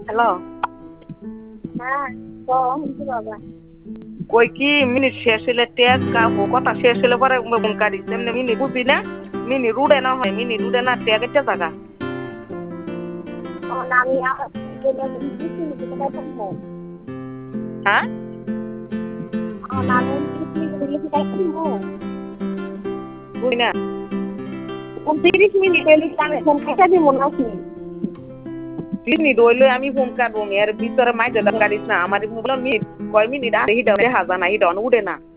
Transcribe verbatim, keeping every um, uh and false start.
hello হ্যাঁ শুনছি বাবা কই কি মিনিট শেষ হলে টেক কাকু কথা শেষ হলে পরে মন কাটিস এমনি মিনি বুঝবি না মিনি রুডে না হয় মিনি রুডে না টেক একটা জায়গা আমি হ্যাঁ বুঝি না তিরিশ মিনিট এলি আমি ফোন কেটে দিব নাকি মিনিট হইলে আমি ফোন কাটবো এর ভিতরে মাইজে কাটিস না আমার মোবাইল মিনিট কয় মিনিট আর হিডা দেখা যায় না হিডা উঠে না